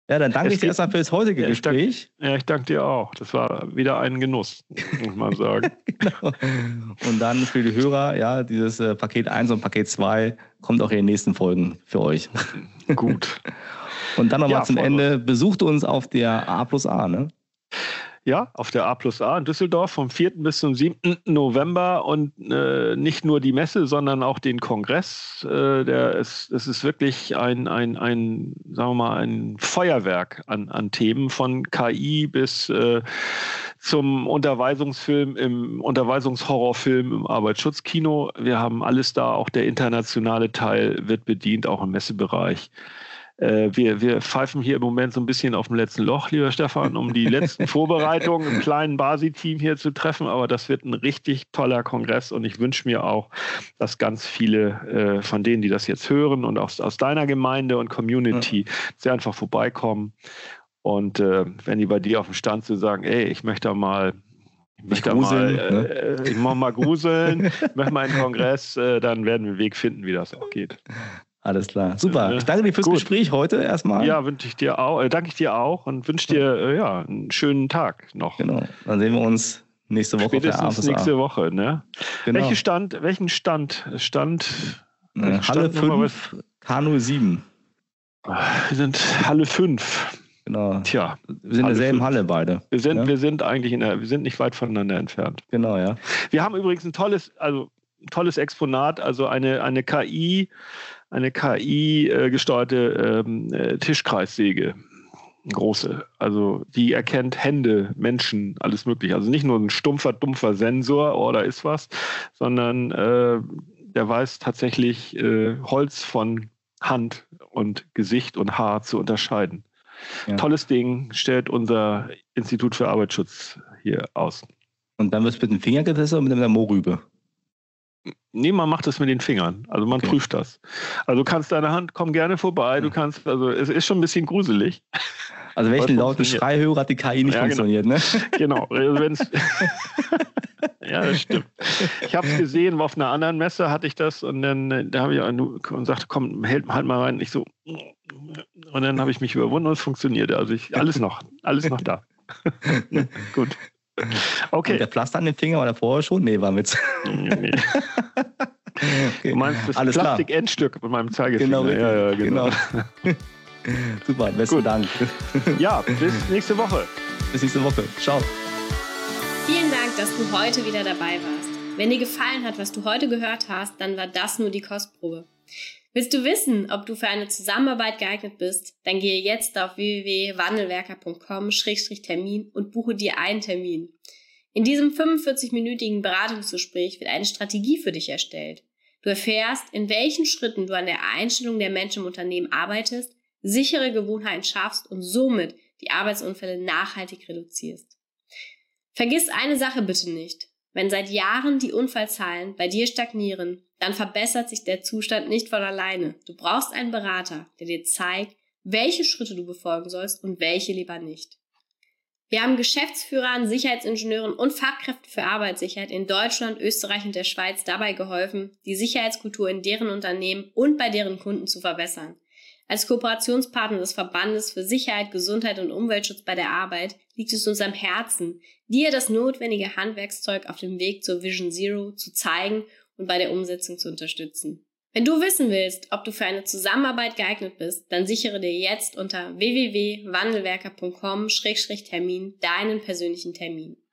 Ja, dann danke ich dir erstmal für das heutige Gespräch. Ich danke dir auch. Das war wieder ein Genuss, muss man sagen. Genau. Und dann für die Hörer, ja, dieses Paket 1 und Paket 2 kommt auch in den nächsten Folgen für euch. Gut. Und dann nochmal zum Ende. Besucht uns auf der A+A, ne? Ja, auf der A+A in Düsseldorf vom 4. bis zum 7. November und nicht nur die Messe, sondern auch den Kongress. Es ist wirklich ein, sagen wir mal, ein Feuerwerk an Themen von KI bis zum Unterweisungshorrorfilm im Arbeitsschutzkino. Wir haben alles da, auch der internationale Teil wird bedient, auch im Messebereich. Wir pfeifen hier im Moment so ein bisschen auf dem letzten Loch, lieber Stefan, um die letzten Vorbereitungen im kleinen Basi-Team hier zu treffen. Aber das wird ein richtig toller Kongress und ich wünsche mir auch, dass ganz viele von denen, die das jetzt hören und aus deiner Gemeinde und Community sehr einfach vorbeikommen. Und wenn die bei dir auf dem Stand sind, sagen, ey, ich möchte mal gruseln, ich mache mal gruseln, möchte mal einen Kongress, dann werden wir einen Weg finden, wie das auch geht. Alles klar. Super. Ich danke dir fürs Gespräch heute erstmal. Ja, danke ich dir auch und wünsche dir einen schönen Tag noch. Genau. Dann sehen wir uns nächste Woche. Spätestens nächste Woche, ne? Genau. Welchen Stand? Halle 5, K07. Wir sind Halle 5. Genau. Tja. Wir sind in derselben Halle beide. Wir sind nicht weit voneinander entfernt. Genau, ja. Wir haben übrigens ein tolles Exponat, also eine KI gesteuerte Tischkreissäge. Große. Also die erkennt Hände, Menschen, alles mögliche. Also nicht nur ein stumpfer, dumpfer Sensor, oh, da ist was, sondern der weiß tatsächlich Holz von Hand und Gesicht und Haar zu unterscheiden. Ja. Tolles Ding, stellt unser Institut für Arbeitsschutz hier aus. Und dann wird es mit dem Finger getestet oder mit der Mohrrübe? Nee, man macht das mit den Fingern. Also man prüft das. Also du kannst deine Hand, komm gerne vorbei. Du kannst, also es ist schon ein bisschen gruselig. Also welchen lauten Schrei höre, hat die KI nicht funktioniert, genau. Ne? Genau. Also ja, das stimmt. Ich habe es gesehen, auf einer anderen Messe hatte ich das und dann da habe ich und sagte, komm, halt mal rein. Ich so und dann habe ich mich überwunden und es funktionierte. Also alles noch da. Gut. Okay. Und der Pflaster an den Finger war der vorher schon? Nee, war mit. Nee. Okay. Du meinst das Plastik-Endstück mit meinem Zeigefinger. Genau, genau. Super, besten Dank. Ja, bis nächste Woche. Bis nächste Woche. Ciao. Vielen Dank, dass du heute wieder dabei warst. Wenn dir gefallen hat, was du heute gehört hast, dann war das nur die Kostprobe. Willst du wissen, ob du für eine Zusammenarbeit geeignet bist? Dann gehe jetzt auf www.wandelwerker.com/Termin und buche dir einen Termin. In diesem 45-minütigen Beratungsgespräch wird eine Strategie für dich erstellt. Du erfährst, in welchen Schritten du an der Einstellung der Menschen im Unternehmen arbeitest, sichere Gewohnheiten schaffst und somit die Arbeitsunfälle nachhaltig reduzierst. Vergiss eine Sache bitte nicht. Wenn seit Jahren die Unfallzahlen bei dir stagnieren, dann verbessert sich der Zustand nicht von alleine. Du brauchst einen Berater, der dir zeigt, welche Schritte du befolgen sollst und welche lieber nicht. Wir haben Geschäftsführern, Sicherheitsingenieuren und Fachkräften für Arbeitssicherheit in Deutschland, Österreich und der Schweiz dabei geholfen, die Sicherheitskultur in deren Unternehmen und bei deren Kunden zu verbessern. Als Kooperationspartner des Verbandes für Sicherheit, Gesundheit und Umweltschutz bei der Arbeit liegt es uns am Herzen, dir das notwendige Handwerkszeug auf dem Weg zur Vision Zero zu zeigen und bei der Umsetzung zu unterstützen. Wenn du wissen willst, ob du für eine Zusammenarbeit geeignet bist, dann sichere dir jetzt unter www.wandelwerker.com/Termin deinen persönlichen Termin.